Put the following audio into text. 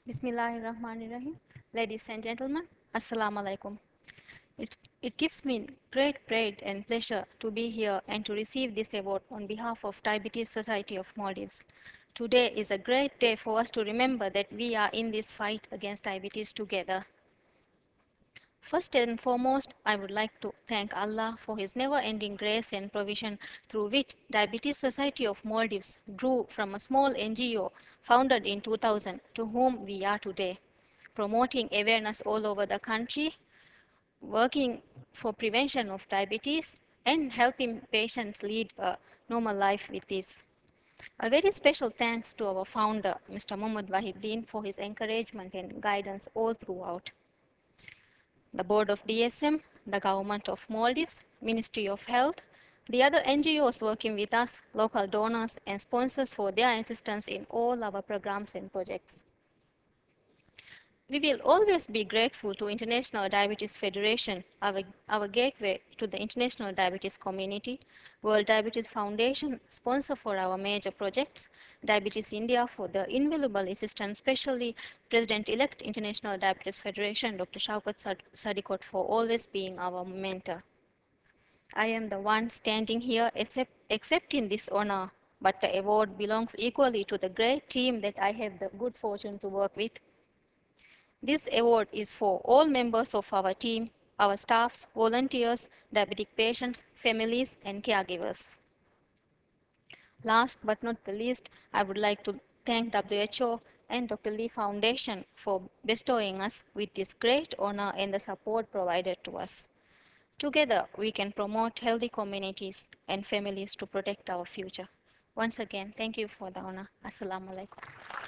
Bismillahirrahmanirrahim. Ladies and gentlemen, Assalamu alaikum. It gives me great pride and pleasure to be here and to receive this award on behalf of Diabetes Society of Maldives. Today is a great day for us to remember that we are in this fight against diabetes together. First and foremost, I would like to thank Allah for His never-ending grace and provision through which Diabetes Society of Maldives grew from a small NGO founded in 2000 to whom we are today, promoting awareness all over the country, working for prevention of diabetes, and helping patients lead a normal life with this. A very special thanks to our founder, Mr. Muhammad Wahiddin, for his encouragement and guidance all throughout. The board of DSM, the government of Maldives, Ministry of Health, the other NGOs working with us, local donors and sponsors for their assistance in all our programs and projects. We will always be grateful to International Diabetes Federation, our gateway to the international diabetes community, World Diabetes Foundation, sponsor for our major projects, Diabetes India for the invaluable assistance, especially President-elect International Diabetes Federation, Dr. Shaukat Sadikot, for always being our mentor. I am the one standing here accepting this honor, but the award belongs equally to the great team that I have the good fortune to work with. This award is for all members of our team, our staffs, volunteers, diabetic patients, families, and caregivers. Last but not the least, I would like to thank WHO and Dr. Lee Foundation for bestowing us with this great honor and the support provided to us. Together, we can promote healthy communities and families to protect our future. Once again, thank you for the honor. Assalamu alaikum.